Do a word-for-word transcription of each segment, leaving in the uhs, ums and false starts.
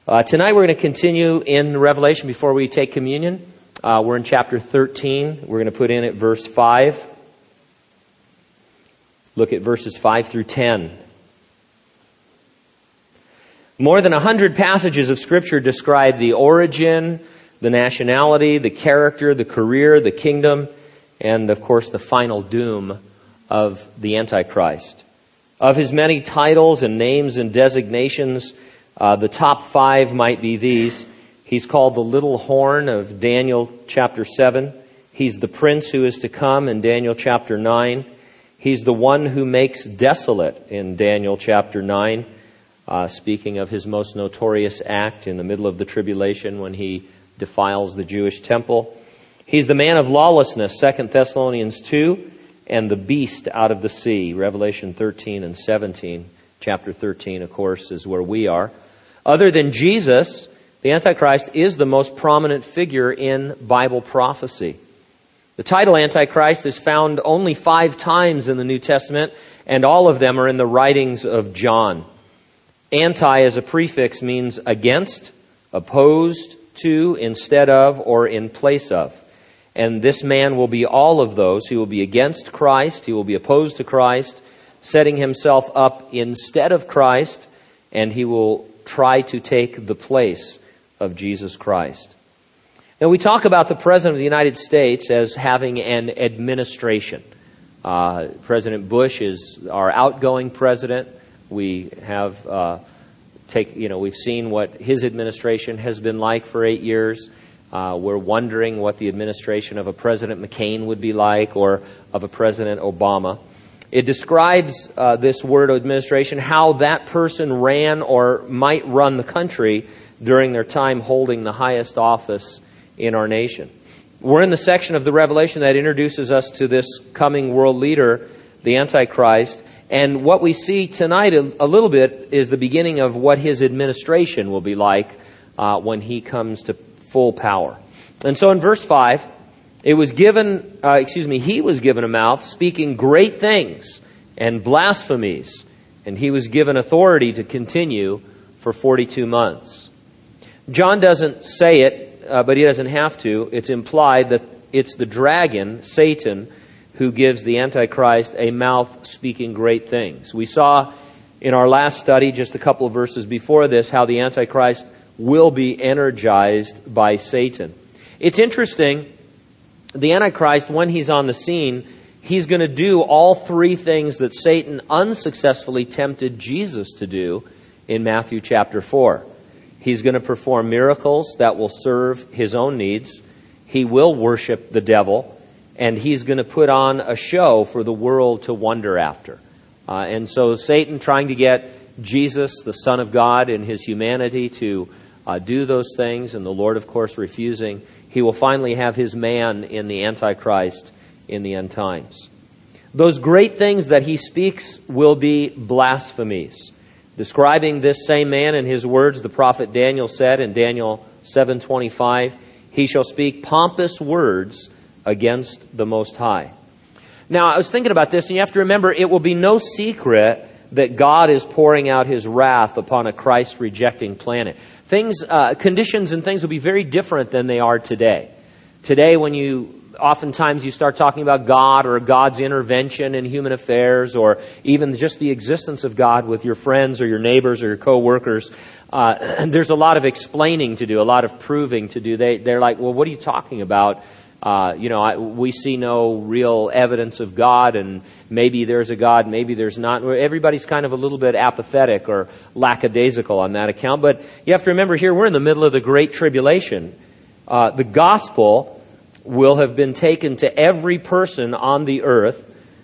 Uh, tonight we're going to continue in Revelation before we take communion. Uh, we're in chapter thirteen. We're going to put in at verse five. Look at verses five through ten. More than a hundred passages of Scripture describe the origin, the nationality, the character, the career, the kingdom, and of course the final doom of the Antichrist. Of his many titles and names and designations, uh, the top five might be these. He's called the little horn of Daniel chapter seven. He's the prince who is to come in Daniel chapter nine. He's the one who makes desolate in Daniel chapter nine, uh, speaking of his most notorious act in the middle of the tribulation when he defiles the Jewish temple. He's the man of lawlessness, Second Thessalonians two, and the beast out of the sea, Revelation thirteen and seventeen. Chapter thirteen, of course, is where we are. Other than Jesus, the Antichrist is the most prominent figure in Bible prophecy. The title Antichrist is found only five times in the New Testament, and all of them are in the writings of John. Anti as a prefix means against, opposed to, instead of, or in place of. And this man will be all of those. He will be against Christ. He will be opposed to Christ, setting himself up instead of Christ, and he will try to take the place of Jesus Christ. Now, we talk about the President of the United States as having an administration. Uh, President Bush is our outgoing president. We have uh, take you know we've seen what his administration has been like for eight years. Uh, we're wondering what the administration of a President McCain would be like, or of a President Obama. It describes uh, this word administration, how that person ran or might run the country during their time holding the highest office in our nation. We're in the section of the Revelation that introduces us to this coming world leader, the Antichrist. And what we see tonight a, a little bit is the beginning of what his administration will be like uh, when he comes to full power. And so in verse five, it was given, uh, excuse me, he was given a mouth speaking great things and blasphemies, and he was given authority to continue for forty-two months. John doesn't say it, uh, but he doesn't have to. It's implied that it's the dragon, Satan, who gives the Antichrist a mouth speaking great things. We saw in our last study, just a couple of verses before this, how the Antichrist will be energized by Satan. It's interesting, the Antichrist, when he's on the scene, he's going to do all three things that Satan unsuccessfully tempted Jesus to do in Matthew chapter four. He's going to perform miracles that will serve his own needs. He will worship the devil, and he's going to put on a show for the world to wonder after. Uh, and so Satan, trying to get Jesus, the Son of God, in his humanity to uh, do those things, and the Lord, of course, refusing, he will finally have his man in the Antichrist in the end times. Those great things that he speaks will be blasphemies. Describing this same man in his words, the prophet Daniel said in Daniel seven twenty-five, he shall speak pompous words against the Most High. Now, I was thinking about this, and you have to remember, it will be no secret that God is pouring out his wrath upon a Christ-rejecting planet. Things, uh, conditions and things will be very different than they are today. Today, when you, oftentimes you start talking about God or God's intervention in human affairs, or even just the existence of God with your friends or your neighbors or your co-workers, uh, there's a lot of explaining to do, a lot of proving to do. They, they're like, well, what are you talking about? Uh, you know, I, we see no real evidence of God, and maybe there's a God, maybe there's not. Everybody's kind of a little bit apathetic or lackadaisical on that account. But you have to remember here, we're in the middle of the Great Tribulation. Uh, the gospel will have been taken to every person on the earth.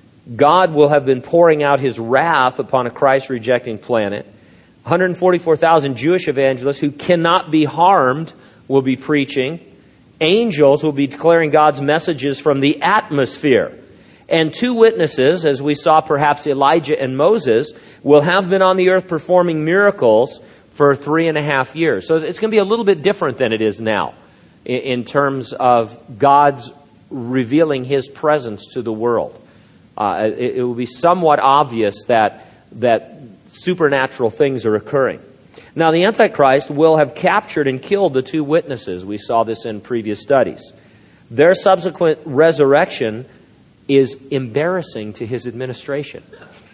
God will have been pouring out his wrath upon a Christ-rejecting planet. one hundred forty-four thousand Jewish evangelists who cannot be harmed will be preaching. Angels will be declaring God's messages from the atmosphere. And two witnesses, as we saw perhaps Elijah and Moses, will have been on the earth performing miracles for three and a half years. So it's going to be a little bit different than it is now in terms of God's revealing his presence to the world. Uh, it, it will be somewhat obvious that that supernatural things are occurring. Now, the Antichrist will have captured and killed the two witnesses. We saw this in previous studies. Their subsequent resurrection is embarrassing to his administration.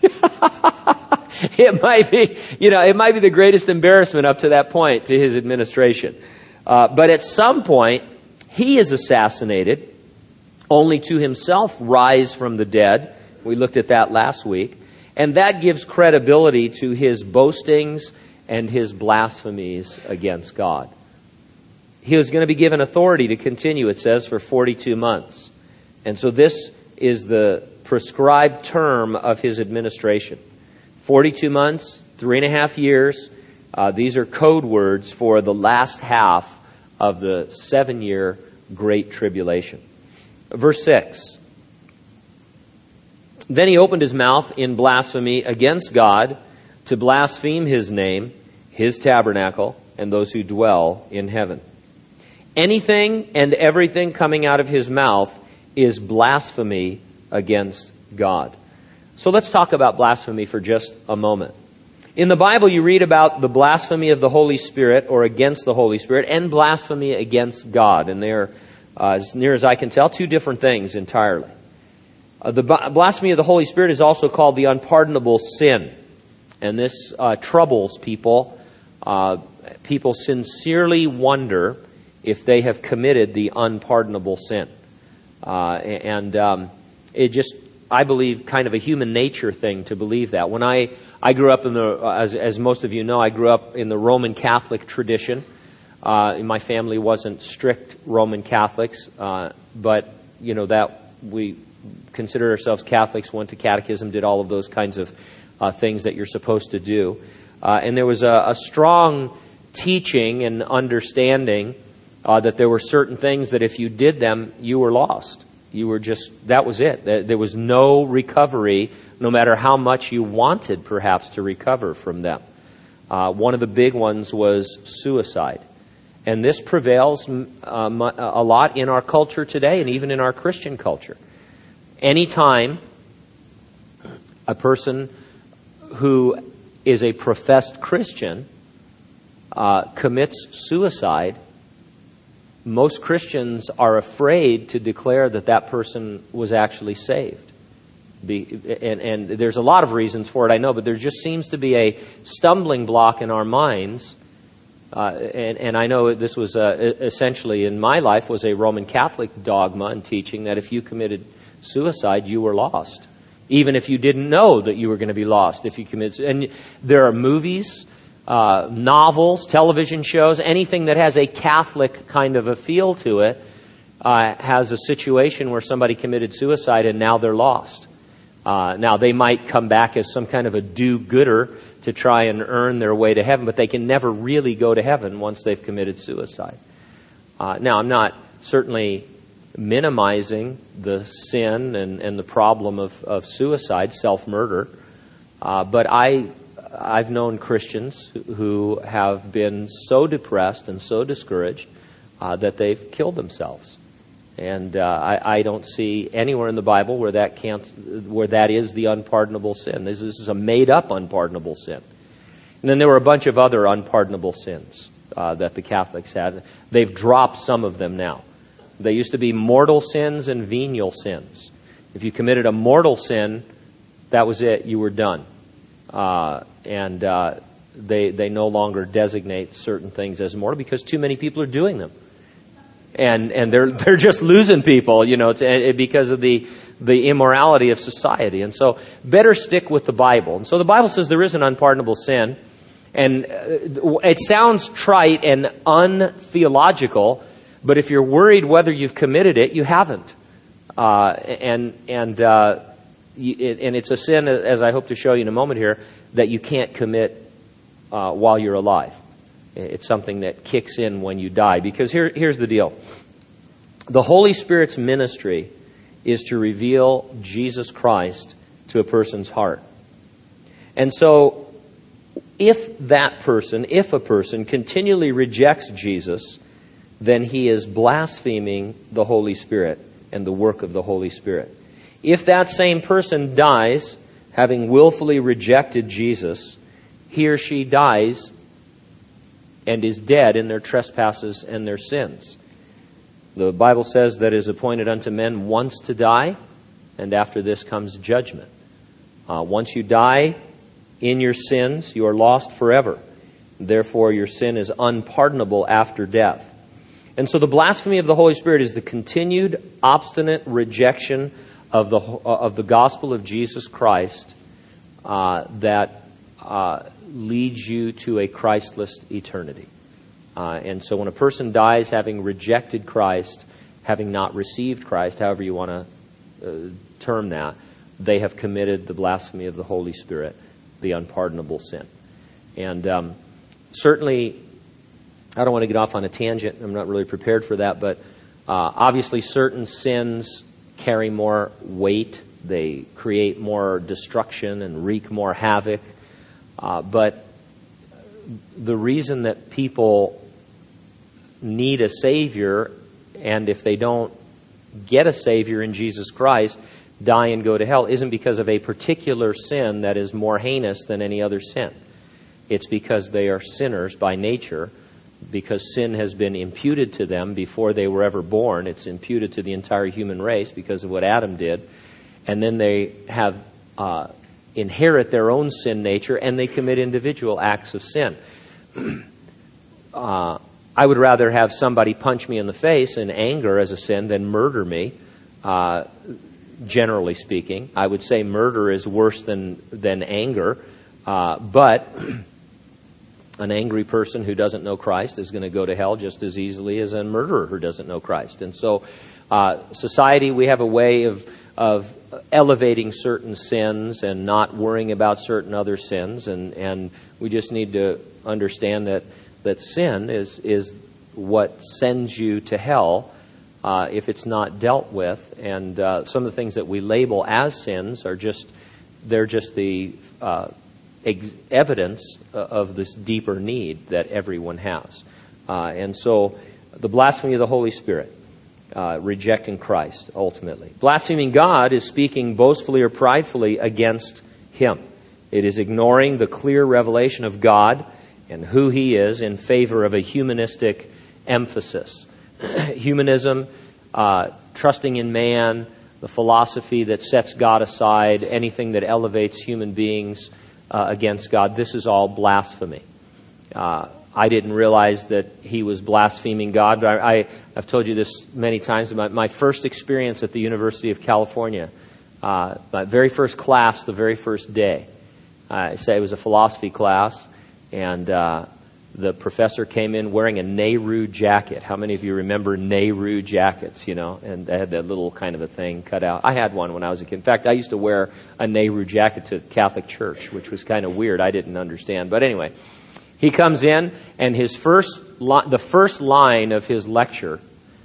It might be, you know, it might be the greatest embarrassment up to that point to his administration. Uh, but at some point, he is assassinated, only to himself rise from the dead. We looked at that last week. And that gives credibility to his boastings and his blasphemies against God. He was going to be given authority to continue, it says, for forty-two months. And so this is the prescribed term of his administration. forty-two months, three and a half years. Uh, these are code words for the last half of the seven-year Great Tribulation. Verse six. Then he opened his mouth in blasphemy against God to blaspheme his name, his tabernacle, and those who dwell in heaven. Anything and everything coming out of his mouth is blasphemy against God. So let's talk about blasphemy for just a moment. In the Bible, you read about the blasphemy of the Holy Spirit or against the Holy Spirit and blasphemy against God. And they're, uh, as near as I can tell, two different things entirely. Uh, the b- blasphemy of the Holy Spirit is also called the unpardonable sin. And this uh, troubles people. Uh, people sincerely wonder if they have committed the unpardonable sin. Uh, and um, it just, I believe, kind of a human nature thing to believe that. When I, I grew up in the, as, as most of you know, I grew up in the Roman Catholic tradition. Uh, my family wasn't strict Roman Catholics, uh, but, you know, that we considered ourselves Catholics, went to catechism, did all of those kinds of uh, things that you're supposed to do. Uh, and there was a, a strong teaching and understanding uh, that there were certain things that if you did them, you were lost. You were just, that was it. There was no recovery, no matter how much you wanted perhaps to recover from them. Uh, one of the big ones was suicide. And this prevails um, a lot in our culture today and even in our Christian culture. Anytime a person who is a professed Christian uh, commits suicide, most Christians are afraid to declare that that person was actually saved. Be, and, and there's a lot of reasons for it, I know, but there just seems to be a stumbling block in our minds. Uh, and, and I know this was uh, essentially in my life was a Roman Catholic dogma and teaching that if you committed suicide, you were lost. Even if you didn't know that you were going to be lost if you committed. And there are movies, uh, novels, television shows, anything that has a Catholic kind of a feel to it uh, has a situation where somebody committed suicide and now they're lost. Uh, now, they might come back as some kind of a do-gooder to try and earn their way to heaven, but they can never really go to heaven once they've committed suicide. Uh, now, I'm not certainly minimizing the sin and, and the problem of, of suicide, self-murder, uh, but I, I've known Christians who have been so depressed and so discouraged uh, that they've killed themselves. And uh, I, I don't see anywhere in the Bible where that can't, where that is the unpardonable sin. This, this is a made-up unpardonable sin. And then there were a bunch of other unpardonable sins uh, that the Catholics had. They've dropped some of them now. They used to be mortal sins and venial sins. If you committed a mortal sin, that was it. You were done. Uh, and uh, they they no longer designate certain things as mortal because too many people are doing them. And and they're they're just losing people, you know, to, because of the the immorality of society. And so, better stick with the Bible. And so, the Bible says there is an unpardonable sin, and it sounds trite and untheological. But if you're worried whether you've committed it, you haven't. Uh, and and uh, you, it, and it's a sin, as I hope to show you in a moment here, that you can't commit uh, while you're alive. It's something that kicks in when you die. Because here, here's the deal. The Holy Spirit's ministry is to reveal Jesus Christ to a person's heart. And so, if that person, if a person continually rejects Jesus, then he is blaspheming the Holy Spirit and the work of the Holy Spirit. If that same person dies, having willfully rejected Jesus, he or she dies and is dead in their trespasses and their sins. The Bible says that it is appointed unto men once to die, and after this comes judgment. Uh, once you die in your sins, you are lost forever. Therefore, your sin is unpardonable after death. And so the blasphemy of the Holy Spirit is the continued, obstinate rejection of the of the gospel of Jesus Christ uh, that uh, leads you to a Christless eternity. Uh, and so when a person dies having rejected Christ, having not received Christ, however you want to uh, term that, they have committed the blasphemy of the Holy Spirit, the unpardonable sin. And um, certainly, I don't want to get off on a tangent. I'm not really prepared for that, but uh, obviously certain sins carry more weight. They create more destruction and wreak more havoc. Uh, but the reason that people need a Savior, and if they don't get a Savior in Jesus Christ, die and go to hell, isn't because of a particular sin that is more heinous than any other sin. It's because they are sinners by nature, because sin has been imputed to them before they were ever born. It's imputed to the entire human race because of what Adam did. And then they have uh, inherit their own sin nature, and they commit individual acts of sin. uh, I would rather have somebody punch me in the face in anger as a sin than murder me, uh, generally speaking. I would say murder is worse than, than anger, uh, but an angry person who doesn't know Christ is going to go to hell just as easily as a murderer who doesn't know Christ. And so uh, society, we have a way of, of elevating certain sins and not worrying about certain other sins, and, and we just need to understand that that sin is is what sends you to hell uh, if it's not dealt with. And uh, some of the things that we label as sins are just, they're just the uh, ex- evidence of this deeper need that everyone has. Uh, and so the blasphemy of the Holy Spirit, uh, rejecting Christ ultimately. Blaspheming God is speaking boastfully or pridefully against Him. It is ignoring the clear revelation of God and who He is in favor of a humanistic emphasis. Humanism, uh, trusting in man, the philosophy that sets God aside, anything that elevates human beings uh, against God, this is all blasphemy. Uh, I didn't realize that he was blaspheming God, but I, I, I've told you this many times. My, my first experience at the University of California, uh, my very first class, the very first day, I say it was a philosophy class, and uh, the professor came in wearing a Nehru jacket. How many of you remember Nehru jackets, you know? And they had that little kind of a thing cut out. I had one when I was a kid. In fact, I used to wear a Nehru jacket to Catholic church, which was kind of weird. I didn't understand. But anyway, he comes in, and his first li- the first line of his lecture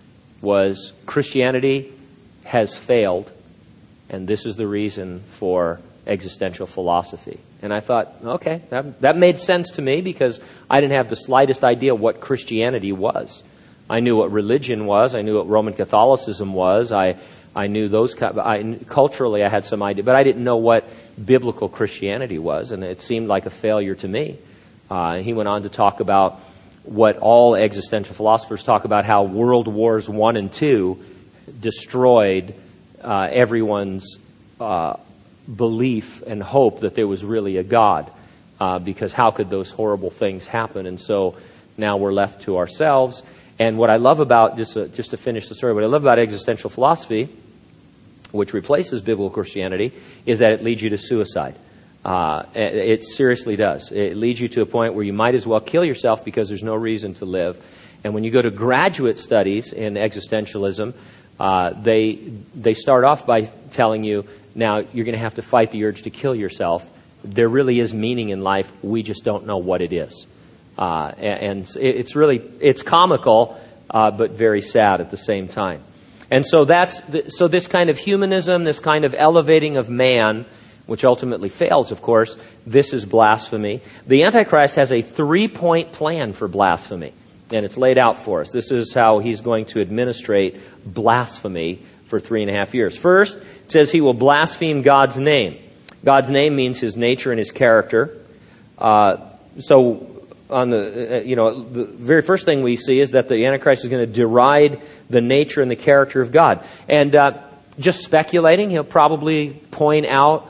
was, Christianity has failed, and this is the reason for existential philosophy. And I thought, okay, that, that made sense to me, because I didn't have the slightest idea what Christianity was. I knew what religion was. I knew what Roman Catholicism was. I I knew those I, culturally I had some idea, but I didn't know what biblical Christianity was, and it seemed like a failure to me. Uh, he went on to talk about what all existential philosophers talk about, how World Wars One and Two destroyed uh, everyone's uh, belief and hope that there was really a God, uh, because how could those horrible things happen? And so now we're left to ourselves. And what I love about, just to, just to finish the story, what I love about existential philosophy, which replaces biblical Christianity, is that it leads you to suicide. Uh, it seriously does. It leads you to a point where you might as well kill yourself because there's no reason to live. And when you go to graduate studies in existentialism, uh, they they start off by telling you, now you're going to have to fight the urge to kill yourself. There really is meaning in life. We just don't know what it is. Uh, and it's really, it's comical, uh, but very sad at the same time. And so that's, the, so this kind of humanism, this kind of elevating of man, which ultimately fails, of course, this is blasphemy. The Antichrist has a three-point plan for blasphemy, and it's laid out for us. This is how he's going to administrate blasphemy for three and a half years. First, it says he will blaspheme God's name. God's name means his nature and his character. Uh, so on the, uh, you know, the very first thing we see is that the Antichrist is going to deride the nature and the character of God. And uh, just speculating, he'll probably point out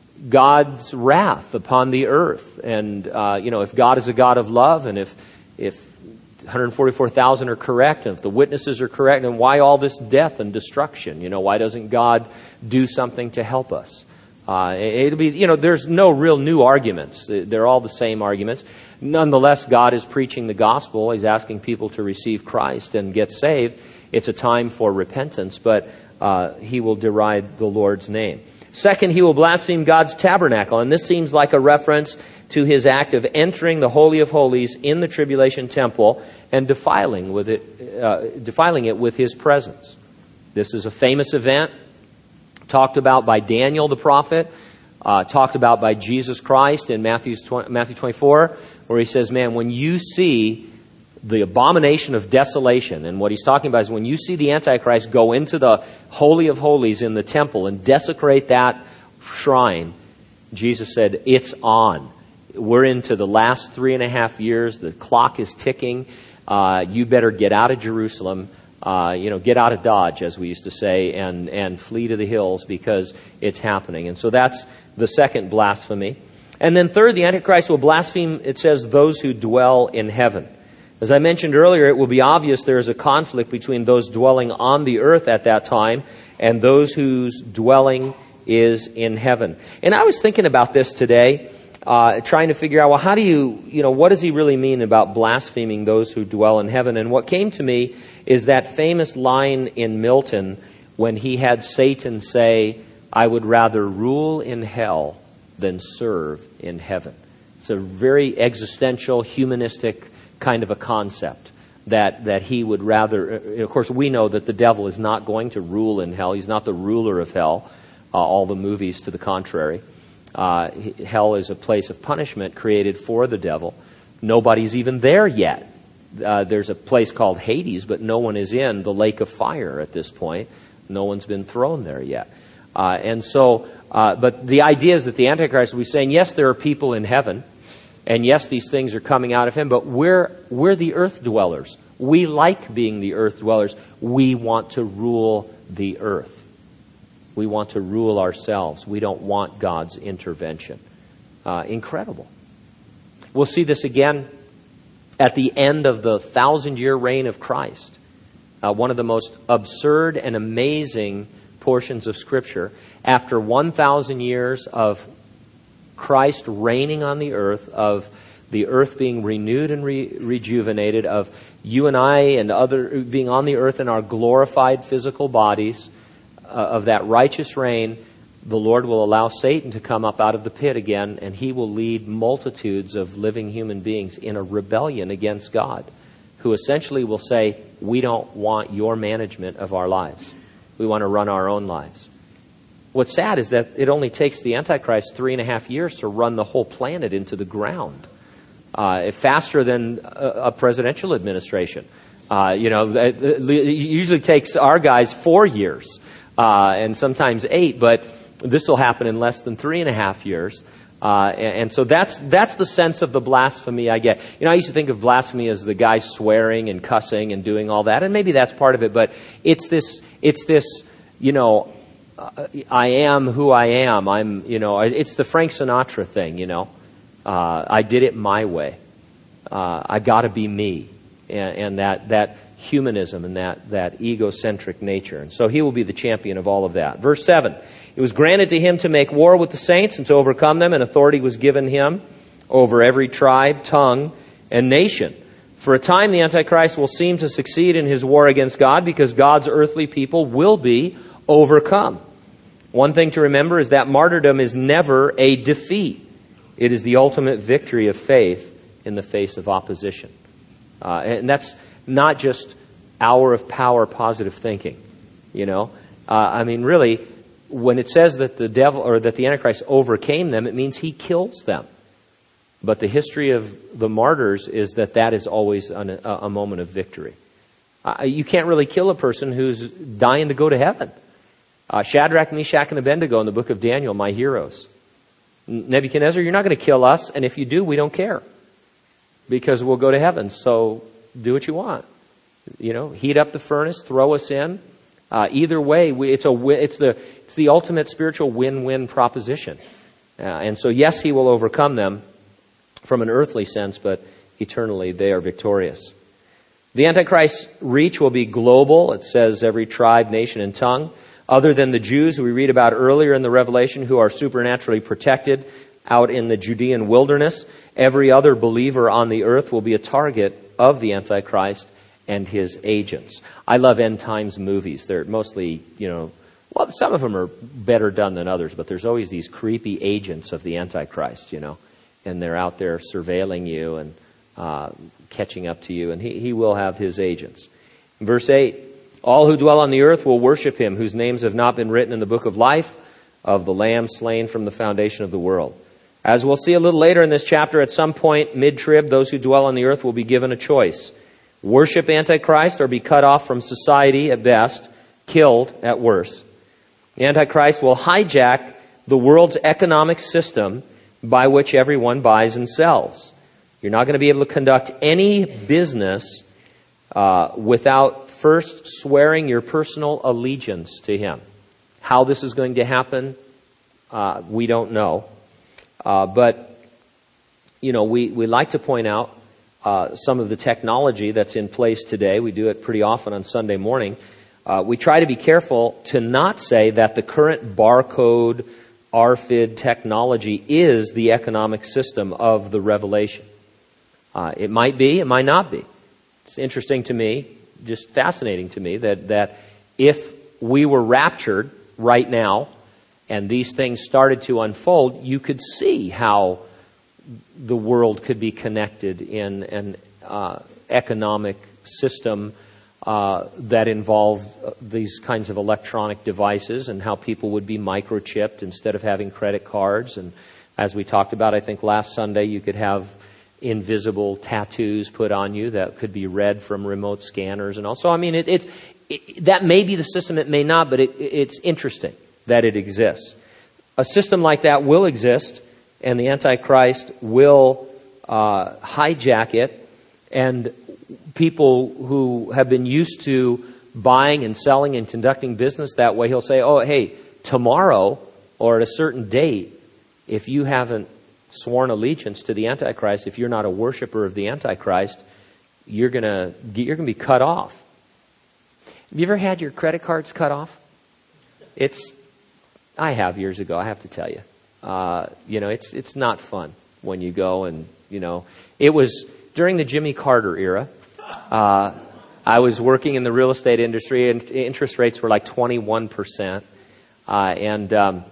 God's wrath upon the earth. And, uh, you know, if God is a God of love, and if if one hundred forty-four thousand are correct, and if the witnesses are correct, then why all this death and destruction? You know, why doesn't God do something to help us? Uh, it'll be, you know, there's no real new arguments. They're all the same arguments. Nonetheless, God is preaching the gospel. He's asking people to receive Christ and get saved. It's a time for repentance, but uh, he will deride the Lord's name. Second, he will blaspheme God's tabernacle. And this seems like a reference to his act of entering the Holy of Holies in the tribulation temple and defiling with it, uh, defiling it with his presence. This is a famous event, talked about by Daniel the prophet, uh, talked about by Jesus Christ in Matthew's twenty, Matthew twenty-four, where he says, man, when you see the abomination of desolation, and what he's talking about is when you see the Antichrist go into the Holy of Holies in the temple and desecrate that shrine, Jesus said, it's on. We're into the last three and a half years. The clock is ticking. Uh, you better get out of Jerusalem. Uh, you know, get out of Dodge, as we used to say, and, and flee to the hills because it's happening. And so that's the second blasphemy. And then third, the Antichrist will blaspheme, it says, those who dwell in heaven. As I mentioned earlier, it will be obvious there is a conflict between those dwelling on the earth at that time and those whose dwelling is in heaven. And I was thinking about this today, uh, trying to figure out, well, how do you, you know, what does he really mean about blaspheming those who dwell in heaven? And what came to me is that famous line in Milton when he had Satan say, I would rather rule in hell than serve in heaven. It's a very existential, humanistic kind of a concept that, that he would rather, of course we know that the devil is not going to rule in hell. He's not the ruler of hell. Uh, all the movies to the contrary. Uh, hell is a place of punishment created for the devil. Nobody's even there yet. Uh, there's a place called Hades, but no one is in the lake of fire at this point. No one's been thrown there yet. Uh, and so, uh, but the idea is that the Antichrist will be saying, yes, there are people in heaven, and yes, these things are coming out of him, but we're, we're the earth dwellers. We like being the earth dwellers. We want to rule the earth. We want to rule ourselves. We don't want God's intervention. Uh, incredible. We'll see this again at the end of the thousand-year reign of Christ. Uh, one of the most absurd and amazing portions of Scripture. After one thousand years of Christ reigning on the earth, of the earth being renewed and re- rejuvenated, of you and I and other being on the earth in our glorified physical bodies, uh, of that righteous reign, the Lord will allow Satan to come up out of the pit again, and he will lead multitudes of living human beings in a rebellion against God, who essentially will say, we don't want your management of our lives. We want to run our own lives. What's sad is that it only takes the Antichrist three and a half years to run the whole planet into the ground. Uh, faster than a, a presidential administration. Uh, you know, it, it usually takes our guys four years, uh, and sometimes eight, but this will happen in less than three and a half years. Uh, and, and so that's, that's the sense of the blasphemy I get. You know, I used to think of blasphemy as the guy swearing and cussing and doing all that, and maybe that's part of it, but it's this, it's this, you know, uh, I am who I am. I'm, you know, it's the Frank Sinatra thing, you know. Uh, I did it my way. Uh, I gotta be me. And, and that, that humanism and that, that egocentric nature. And so he will be the champion of all of that. Verse seven. It was granted to him to make war with the saints and to overcome them, and authority was given him over every tribe, tongue, and nation. For a time, the Antichrist will seem to succeed in his war against God because God's earthly people will be overcome. One thing to remember is that martyrdom is never a defeat. It is the ultimate victory of faith in the face of opposition. Uh, and that's not just hour of power positive thinking, you know. Uh, I mean, really, when it says that the devil or that the Antichrist overcame them, it means he kills them. But the history of the martyrs is that that is always an, a, a moment of victory. Uh, you can't really kill a person who's dying to go to heaven. Uh, Shadrach, Meshach, and Abednego in the book of Daniel, my heroes. Nebuchadnezzar, you're not going to kill us, and if you do, we don't care. because we'll go to heaven. So do what you want. You know, heat up the furnace, throw us in. Uh, either way, we, it's a it's the it's the ultimate spiritual win-win proposition. Uh, and so, yes, he will overcome them from an earthly sense, but eternally they are victorious. The Antichrist's reach will be global. It says every tribe, nation, and tongue. Other than the Jews who we read about earlier in the Revelation, who are supernaturally protected out in the Judean wilderness, every other believer on the earth will be a target of the Antichrist and his agents. I love end times movies. They're mostly, you know, well, some of them are better done than others, but there's always these creepy agents of the Antichrist, you know, and they're out there surveilling you and uh, catching up to you, and he, he will have his agents. Verse eight, all who dwell on the earth will worship him, whose names have not been written in the book of life of the Lamb slain from the foundation of the world. As we'll see a little later in this chapter, at some point, mid-trib, those who dwell on the earth will be given a choice. Worship Antichrist or be cut off from society at best, killed at worst. The Antichrist will hijack the world's economic system by which everyone buys and sells. You're not going to be able to conduct any business uh, without first swearing your personal allegiance to him. How this is going to happen, uh, we don't know. Uh, but, you know, we, we like to point out uh, some of the technology that's in place today. We do it pretty often on Sunday morning. Uh, we try to be careful to not say that the current barcode, R F I D technology is the economic system of the Revelation. Uh, it might be, it might not be. It's interesting to me, just fascinating to me, that, that if we were raptured right now and these things started to unfold, you could see how the world could be connected in an uh, economic system uh, that involved these kinds of electronic devices, and how people would be microchipped instead of having credit cards. And as we talked about, I think last Sunday, you could have invisible tattoos put on you that could be read from remote scanners and all. So, I mean, it, it's, it, that may be the system, it may not, but it, it's interesting that it exists. A system like that will exist, and the Antichrist will uh, hijack it, and people who have been used to buying and selling and conducting business that way, he'll say, oh, hey, tomorrow or at a certain date, if you haven't sworn allegiance to the Antichrist, if you're not a worshiper of the Antichrist, you're gonna you're gonna be cut off. Have you ever had your credit cards cut off? It's I have years ago. I have to tell you, uh, you know, it's it's not fun when you go and you know. It was during the Jimmy Carter era. Uh, I was working in the real estate industry, and interest rates were like twenty-one percent, uh, and um,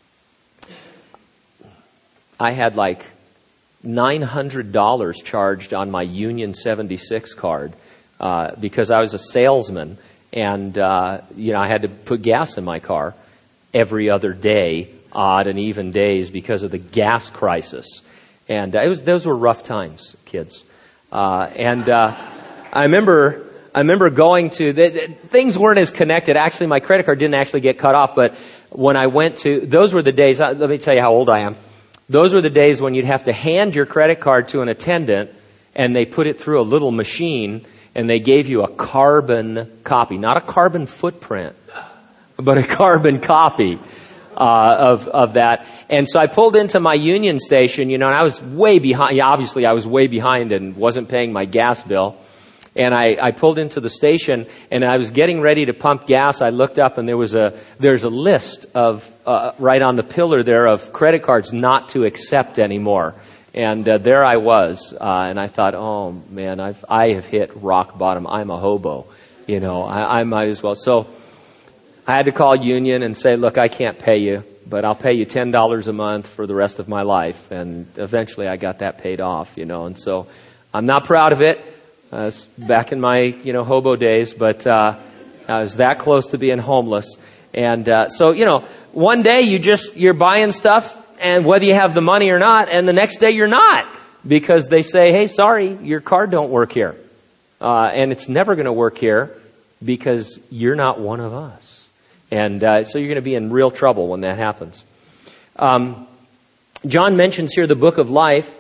I had like nine hundred dollars charged on my Union seventy-six card uh, because I was a salesman, and uh, you know I had to put gas in my car every other day, odd and even days, because of the gas crisis. And uh, it was those were rough times, kids. Uh, and uh, I remember I remember going to the, the, things weren't as connected. Actually, my credit card didn't actually get cut off, but when I went to those were the days. Uh, let me tell you how old I am. Those were the days when you'd have to hand your credit card to an attendant, and they put it through a little machine, and they gave you a carbon copy. Not a carbon footprint, but a carbon copy uh, of of that. And so I pulled into my Union station, you know, and I was way behind. Yeah, obviously, I was way behind and wasn't paying my gas bill. And I, I pulled into the station, and I was getting ready to pump gas. I looked up, and there was a there's a list of uh, right on the pillar there of credit cards not to accept anymore. And uh, there I was, uh, and I thought, oh man, I've I have hit rock bottom. I'm a hobo, you know. I, I might as well. So I had to call Union and say, look, I can't pay you, but I'll pay you ten dollars a month for the rest of my life. And eventually, I got that paid off, you know. And so I'm not proud of it. Uh, back in my, you know, hobo days, but uh, I was that close to being homeless. And uh, so, you know, one day you just, you're buying stuff, and whether you have the money or not, and the next day you're not, because they say, hey, sorry, your card don't work here. Uh, and it's never going to work here because you're not one of us. And uh, so you're going to be in real trouble when that happens. Um, John mentions here the book of life.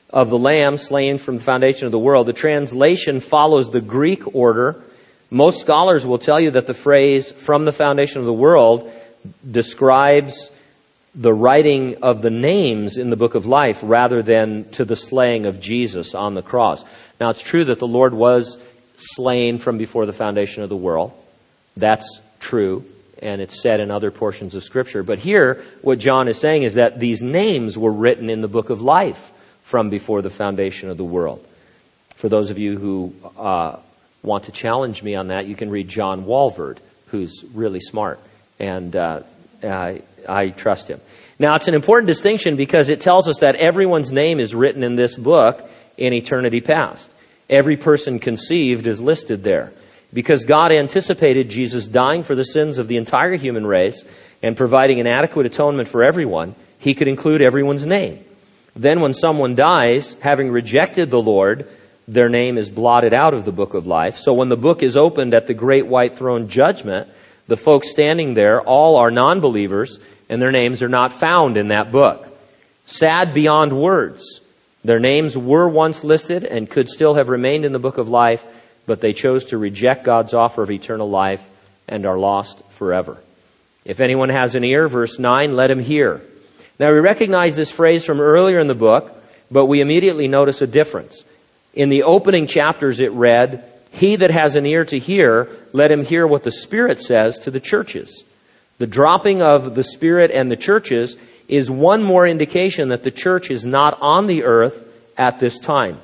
of the Lamb slain from the foundation of the world. The translation follows the Greek order. Most scholars will tell you that the phrase "from the foundation of the world" describes the writing of the names in the book of life rather than to the slaying of Jesus on the cross. Now, it's true that the Lord was slain from before the foundation of the world. That's true, and it's said in other portions of Scripture. But here, what John is saying is that these names were written in the book of life from before the foundation of the world. For those of you who uh, want to challenge me on that, you can read John Walvoord, who's really smart, and uh, I, I trust him. Now, it's an important distinction because it tells us that everyone's name is written in this book in eternity past. Every person conceived is listed there. Because God anticipated Jesus dying for the sins of the entire human race and providing an adequate atonement for everyone, He could include everyone's name. Then when someone dies, having rejected the Lord, their name is blotted out of the book of life. So when the book is opened at the great white throne judgment, the folks standing there all are non-believers, and their names are not found in that book. Sad beyond words. Their names were once listed and could still have remained in the book of life, but they chose to reject God's offer of eternal life and are lost forever. If anyone has an ear, verse nine, let him hear. Now we recognize this phrase from earlier in the book, but we immediately notice a difference. In the opening chapters it read, "He that has an ear to hear, let him hear what the Spirit says to the churches." The dropping of the Spirit and the churches is one more indication that the church is not on the earth at this time.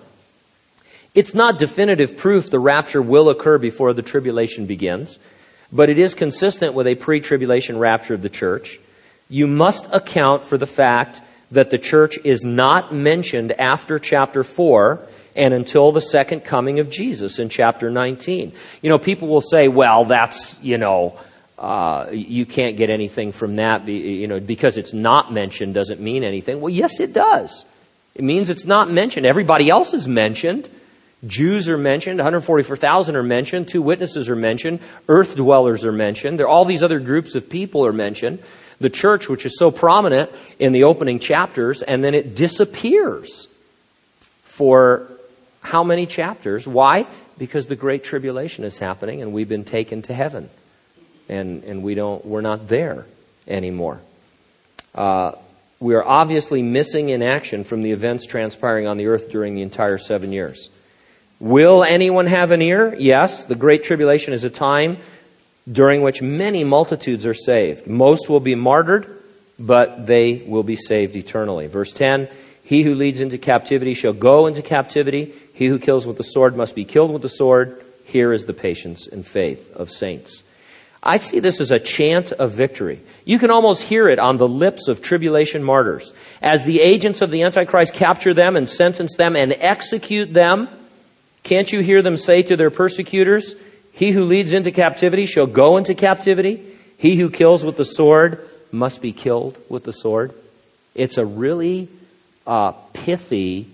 It's not definitive proof the rapture will occur before the tribulation begins, but it is consistent with a pre-tribulation rapture of the church. You must account for the fact that the church is not mentioned after chapter four and until the second coming of Jesus in chapter nineteen. You know, people will say, well, that's, you know, uh, you can't get anything from that, you know, because it's not mentioned doesn't mean anything. Well, yes, it does. It means it's not mentioned. Everybody else is mentioned. Jews are mentioned, one hundred forty-four thousand are mentioned, two witnesses are mentioned, earth dwellers are mentioned, there all these other groups of people are mentioned. The church, which is so prominent in the opening chapters, and then it disappears for how many chapters? Why? Because the Great Tribulation is happening and we've been taken to heaven. And and we don't we're not there anymore. Uh we are obviously missing in action from the events transpiring on the earth during the entire seven years. Will anyone have an ear? Yes, the Great Tribulation is a time during which many multitudes are saved. Most will be martyred, but they will be saved eternally. Verse ten, he who leads into captivity shall go into captivity. He who kills with the sword must be killed with the sword. Here is the patience and faith of saints. I see this as a chant of victory. You can almost hear it on the lips of tribulation martyrs. As the agents of the Antichrist capture them and sentence them and execute them, can't you hear them say to their persecutors, he who leads into captivity shall go into captivity. He who kills with the sword must be killed with the sword. It's a really uh, pithy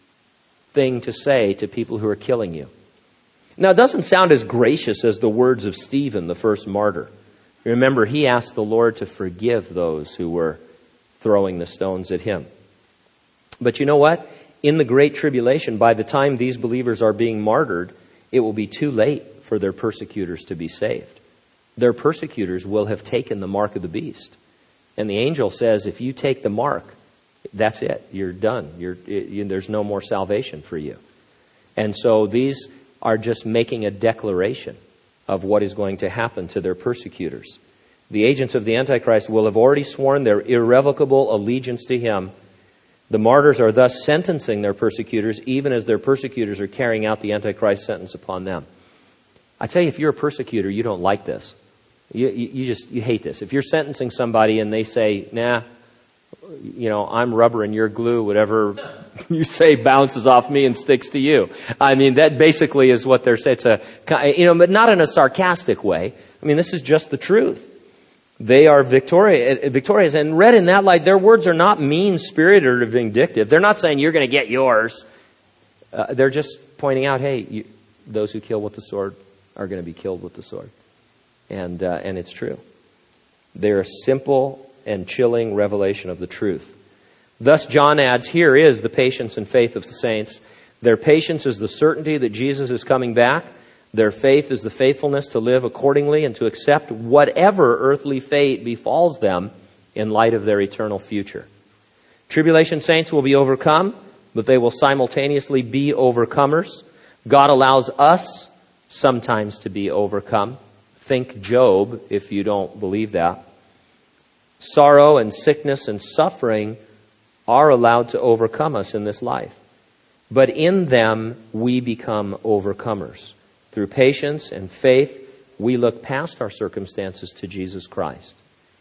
thing to say to people who are killing you. Now, it doesn't sound as gracious as the words of Stephen, the first martyr. Remember, he asked the Lord to forgive those who were throwing the stones at him. But you know what? In the Great Tribulation, by the time these believers are being martyred, it will be too late for their persecutors to be saved. Their persecutors will have taken the mark of the beast. And the angel says, if you take the mark, that's it. You're done. You're, it, there's no more salvation for you. And so these are just making a declaration of what is going to happen to their persecutors. The agents of the Antichrist will have already sworn their irrevocable allegiance to him. The martyrs are thus sentencing their persecutors, even as their persecutors are carrying out the Antichrist sentence upon them. I tell you, if you're a persecutor, you don't like this. You, you, you just, you hate this. If you're sentencing somebody and they say, nah, you know, I'm rubber and you're glue, whatever you say bounces off me and sticks to you. I mean, that basically is what they're saying. It's a, you know, but not in a sarcastic way. I mean, this is just the truth. They are victorious, victorious. And read in that light, their words are not mean-spirited or vindictive. They're not saying you're going to get yours. Uh, they're just pointing out, hey, you, those who kill with the sword are going to be killed with the sword. And, uh, and it's true. They're a simple and chilling revelation of the truth. Thus, John adds, here is the patience and faith of the saints. Their patience is the certainty that Jesus is coming back. Their faith is the faithfulness to live accordingly and to accept whatever earthly fate befalls them in light of their eternal future. Tribulation saints will be overcome, but they will simultaneously be overcomers. God allows us sometimes to be overcome. Think Job, if you don't believe that. Sorrow and sickness and suffering are allowed to overcome us in this life. But in them, we become overcomers. Through patience and faith, we look past our circumstances to Jesus Christ.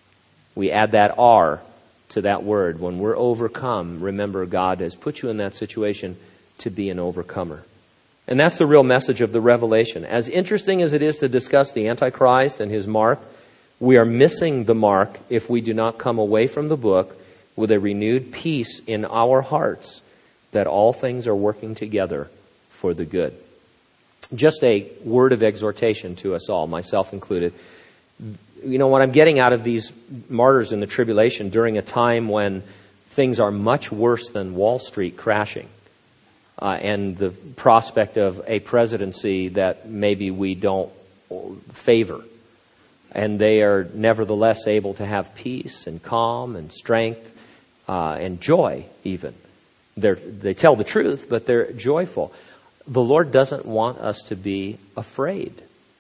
We add that R to that word. When we're overcome, remember God has put you in that situation to be an overcomer. And that's the real message of the Revelation. As interesting as it is to discuss the Antichrist and his mark, we are missing the mark if we do not come away from the book with a renewed peace in our hearts that all things are working together for the good. Just a word of exhortation to us all, myself included. You know, what I'm getting out of these martyrs in the tribulation during a time when things are much worse than Wall Street crashing, uh, and the prospect of a presidency that maybe we don't favor, and they are nevertheless able to have peace and calm and strength uh, and joy even. They're, they tell the truth, but they're joyful. The Lord doesn't want us to be afraid.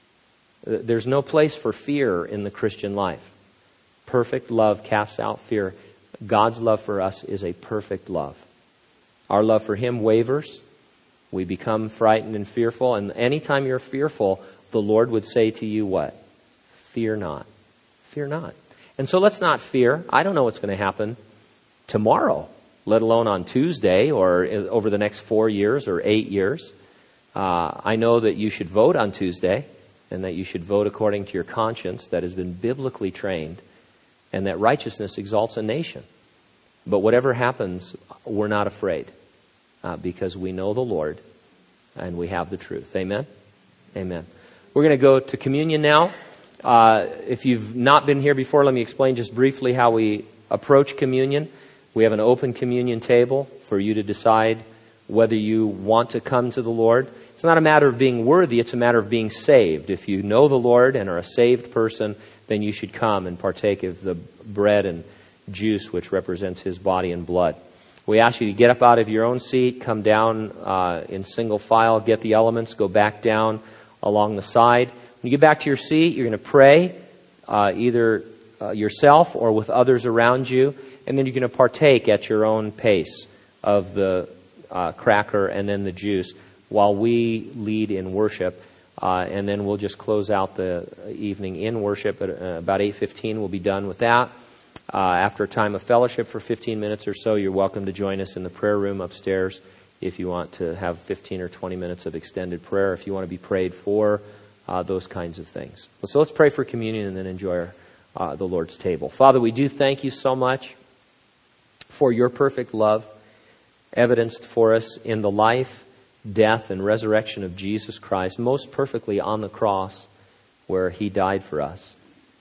There's no place for fear in the Christian life. Perfect love casts out fear. God's love for us is a perfect love. Our love for Him wavers. We become frightened and fearful. And anytime you're fearful, the Lord would say to you what? Fear not. Fear not. And so let's not fear. I don't know what's going to happen tomorrow, let alone on Tuesday or over the next four years or eight years. Uh, I know that you should vote on Tuesday and that you should vote according to your conscience that has been biblically trained, and that righteousness exalts a nation. But whatever happens, we're not afraid uh, because we know the Lord and we have the truth. Amen? Amen. We're going to go to communion now. Uh, if you've not been here before, let me explain just briefly how we approach communion. We have an open communion table for you to decide whether you want to come to the Lord. It's not a matter of being worthy, it's a matter of being saved. If you know the Lord and are a saved person, then you should come and partake of the bread and juice which represents His body and blood. We ask you to get up out of your own seat, come down uh, in single file, get the elements, go back down along the side. When you get back to your seat, you're going to pray, uh, either uh, yourself or with others around you, and then you're going to partake at your own pace of the uh, cracker and then the juice while we lead in worship. Uh, and then we'll just close out the evening in worship at uh, about eight fifteen. We'll be done with that. Uh, after a time of fellowship for fifteen minutes or so, you're welcome to join us in the prayer room upstairs if you want to have fifteen or twenty minutes of extended prayer, if you want to be prayed for, uh, those kinds of things. So let's pray for communion and then enjoy our, uh, the Lord's table. Father, we do thank you so much for your perfect love evidenced for us in the life, death, and resurrection of Jesus Christ, most perfectly on the cross where He died for us.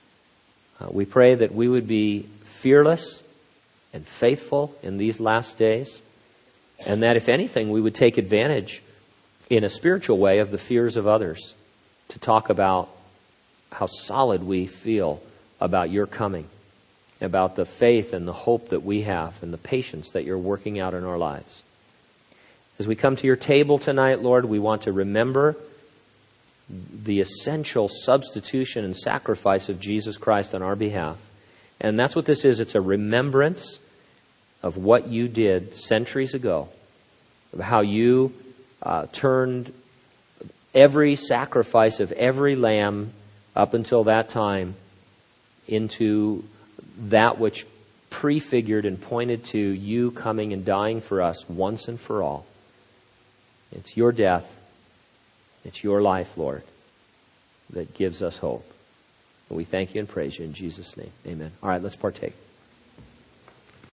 Uh, we pray that we would be fearless and faithful in these last days, and that if anything, we would take advantage in a spiritual way of the fears of others to talk about how solid we feel about your coming, about the faith and the hope that we have and the patience that you're working out in our lives. As we come to your table tonight, Lord, we want to remember the essential substitution and sacrifice of Jesus Christ on our behalf. And that's what this is. It's a remembrance of what you did centuries ago, of how you uh, turned every sacrifice of every lamb up until that time into that which prefigured and pointed to you coming and dying for us once and for all. It's your death, it's your life, Lord, that gives us hope. And we thank you and praise you in Jesus' name. Amen. All right, let's partake.